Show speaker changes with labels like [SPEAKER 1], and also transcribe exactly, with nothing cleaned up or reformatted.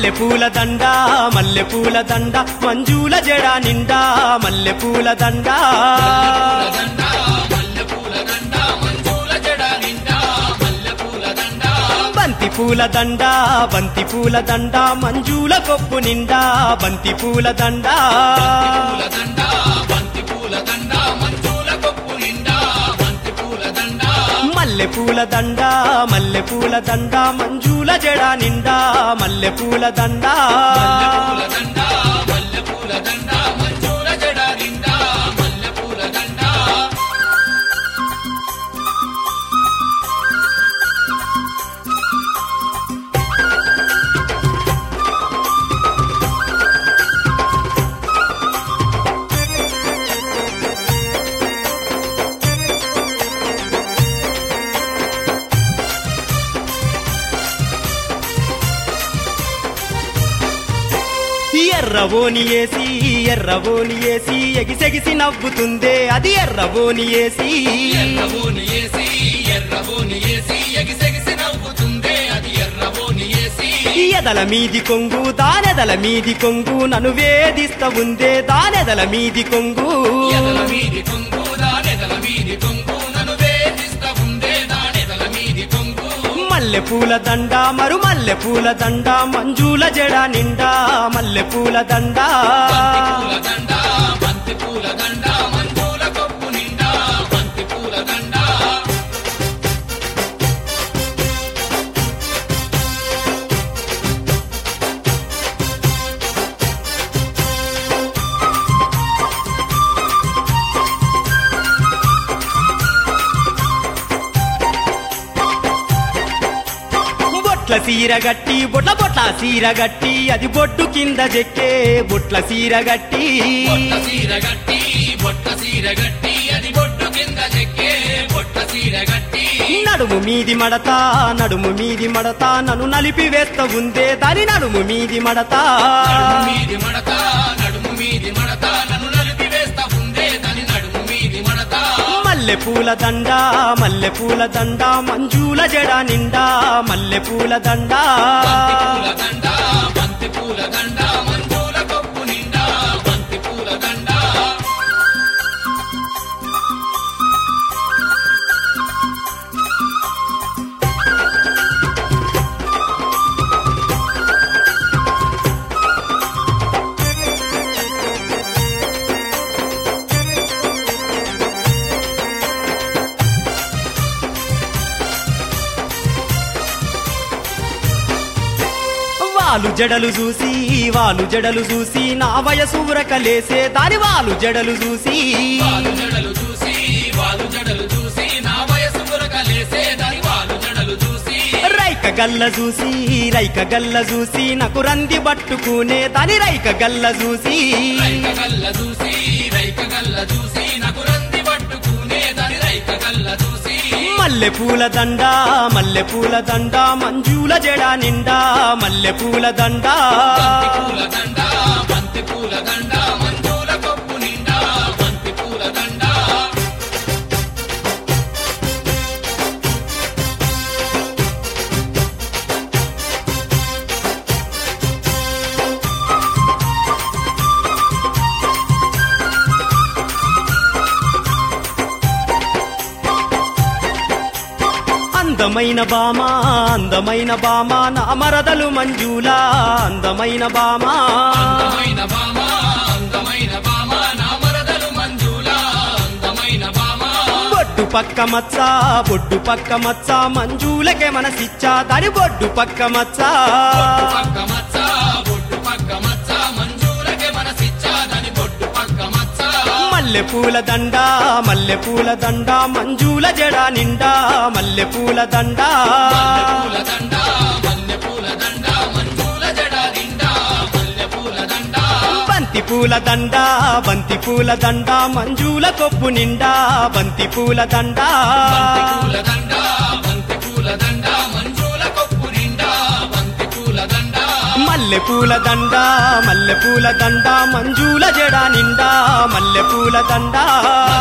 [SPEAKER 1] మల్లె పూల దండ మల్లె పూల దండ మంజుల జడ నిండా మల్లె పూల దండ బంతి పూల దండ బంతి పూల దండ మంజుల కొప్పు నిండా బంతి పూల దండ మల్లె పూల దండ మల్లె పూల దండ మంజుల జడ నిండా మల్లె పూల దండ ఎర్రవోని ఏసి ఎర్రవోని ఏసి ఎగిసెగిసి నవ్వుతుందే అది ఎర్రవోని ఏసి
[SPEAKER 2] ఎర్రవోని ఏసి ఎర్రవోని ఏసి ఎగిసెగిసి నవ్వుతుందే అది ఎర్రవోని ఏసి
[SPEAKER 1] ఎదల మీది కొంగు దానెదల మీది కొంగు నన్ను వేధిస్తా ఉందే దానెదల మీది కొంగు
[SPEAKER 2] ఎదల మీది కొంగు దానెదల మీది కొంగు నన్ను వేధిస్తా ఉందే దానెదల మీది కొంగు
[SPEAKER 1] మల్లె పూల దండ మరు మల్లె పూల దండ మంజుల జడ నిండా మల్లె పూల దండ
[SPEAKER 2] పూల దండ బంతి పూల దండ మంజుల కొప్పు నిండా బంతి పూల దండ
[SPEAKER 1] బొట్ల సీర గట్టి బొట్ల బొట్ల సీర గట్టి అది బొట్టు కింద చెక్కే బొట్ల సీర గట్టి
[SPEAKER 2] బొట్ట సీర గట్టి బొట్ట సీర గట్టి అది బొట్టు కింద చెక్కే బొట్ట సీర గట్టి
[SPEAKER 1] నడుము మీది మడత నడుము మీది మడత నన్ను నలిపి వేస్తా ఉందే దాని నడుము మీది మడత
[SPEAKER 2] నడుము మీది మడత నడుము మీది మడత నన్ను నలిపి వేస్తా ఉందే దాని నడుము మీది మడత
[SPEAKER 1] మల్లె పూల దండ మల్లె పూల దండ మంజుల జడ నిండా మల్లె పూల దండ
[SPEAKER 2] బంతి పూల దండ బంతి పూల దండ మంజుల కొప్పు నిండా బంతి పూల దండ
[SPEAKER 1] వాలు జడలు చూసి వాలు జడలు చూసి నా వయసు ఉరకలేసే దాని వాలు జడలు చూసి
[SPEAKER 2] వాలు జడలు చూసి వాలు జడలు చూసి నా వయసు మురకలేసే దాని వాలు జడలు చూసి
[SPEAKER 1] రైక గల్ల చూసి రైక గల్ల చూసి నాకు రంది పట్టుకునే దాని రైక గల్ల చూసి
[SPEAKER 2] రైక గల్ల చూసి రైక గల్ల చూసి నాకు రంది పట్టుకునే దాని రైక గల్ల చూసి
[SPEAKER 1] మల్లె పూల దండ మల్లె పూల దండ మంజుల జడ నిండా మల్లె పూల దండ
[SPEAKER 2] బంతి పూల దండ బంతి పూల దండ మంజుల కొప్పు నిండా బంతి పూల దండ
[SPEAKER 1] అందమైన బామ అందమైన బామ నా మరదలు మంజుల అందమైన బామ
[SPEAKER 2] అందమైన బామ అందమైన బామ నా మరదలు మంజుల అందమైన బామ
[SPEAKER 1] బొడ్డు పక్క మచ్చ బొడ్డు పక్క మచ్చ మంజులకే మనసిచ్చా దాని బొడ్డు పక్క మచ్చ
[SPEAKER 2] బొట్టు పక్క మచ్చ బొట్టు పక్క మచ్చ మంజులకే మనసిచ్చా దాని బొట్టు పక్క మచ్చ
[SPEAKER 1] మల్లె పూల దండ మల్లె పూల దండ మంజుల జడ నిండా మల్లె పూల దండ
[SPEAKER 2] మల్లె పూల దండ మల్లె పూల దండ మంజుల జడ నిండా మల్లె పూల దండ
[SPEAKER 1] బంతి పూల దండ బంతి పూల దండ మంజుల కొప్పు నిండా బంతి పూల దండ
[SPEAKER 2] బంతి పూల దండ బంతి పూల దండ మంజుల కొప్పు నిండా బంతి పూల దండ
[SPEAKER 1] మల్లె పూల దండ మల్లె పూల దండ మంజుల జడ నిండా మల్లె పూల దండ